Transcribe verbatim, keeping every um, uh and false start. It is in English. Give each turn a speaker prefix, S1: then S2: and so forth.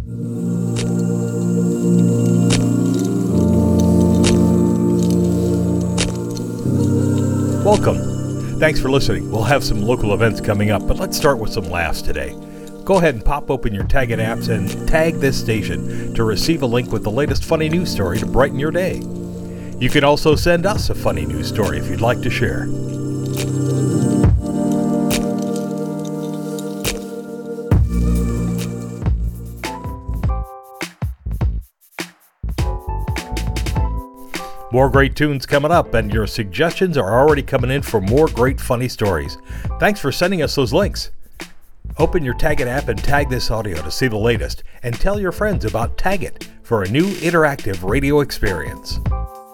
S1: Welcome. Thanks for listening. We'll have some local events coming up, but let's start with some laughs today. Go ahead and pop open your Taggit apps and tag this station to receive a link with the latest funny news story to brighten your day. You can also send us a funny news story if you'd like to share. More great tunes coming up, and your suggestions are already coming in for more great funny stories. Thanks for sending us those links. Open your Taggit app and tag this audio to see the latest, and tell your friends about Taggit for a new interactive radio experience.